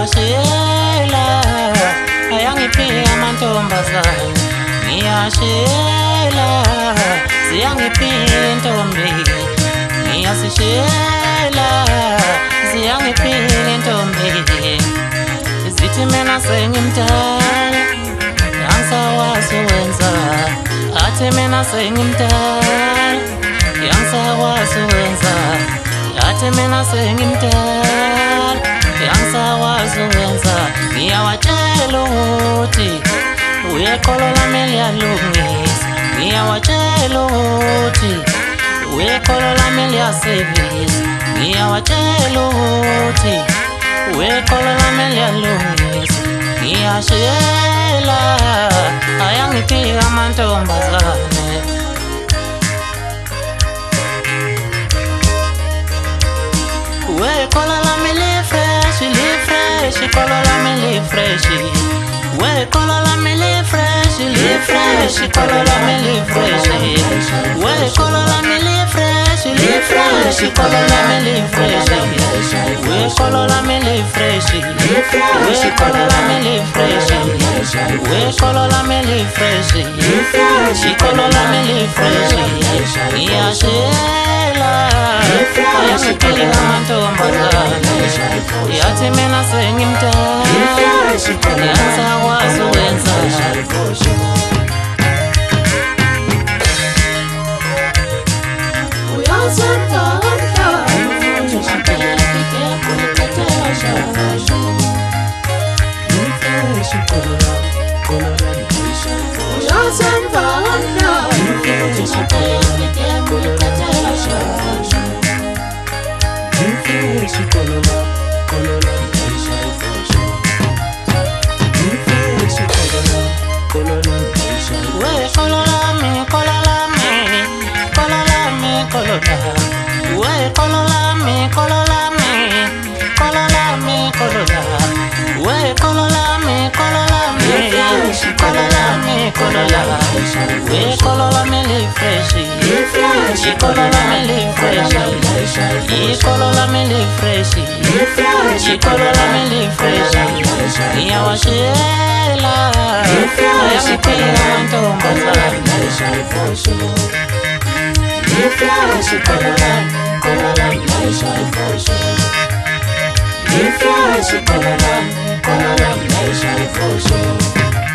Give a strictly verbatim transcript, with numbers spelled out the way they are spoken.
ngiyashela ayangiphiya amantombazane ngiyashela ziyangiphiya intombi ngiyasishela ziyangiphiya intombi zithi mina sengimdala yangisakwazi ukwenza athi mina sengimdala yangisakwazi ukwenza athi mina sengimdala yangisakwazi ukwenza ngiyawatshela ukuthi uyeqolo lami liyalungisa ngiyawatshela ukuthi uyeqolo lami liyasevisa ngiyawatshela ukuthi uyeqolo lami liyalungisa ngiyashela ayangiphiya amantombazane uyeqolo lami li-fresh li-fresh iqolo lami li-fresh uyeqolo lami li-fresh li-fresh iqolo lami li-fresh uyeqolo lami li-fresh li-fresh iqolo lami li-fresh uyeqolo lami li-fresh uyeqolo lami li-fresh uyeqolo lami li-fresh iqolo lami li-fresh ngiyashela ayangiphiya amantombazane yathi mina sengimdala yangisakwazi ukwenza Iqolo lami li-fresh iqolo lami li-fresh iqolo lami li-fresh iqolo lami li-fresh ngiyawashela ayangiphiya amantombazane li-fresh iqolo lami iqolo lami li-fresh li-fresh iqolo lami iqolo lami li-fresh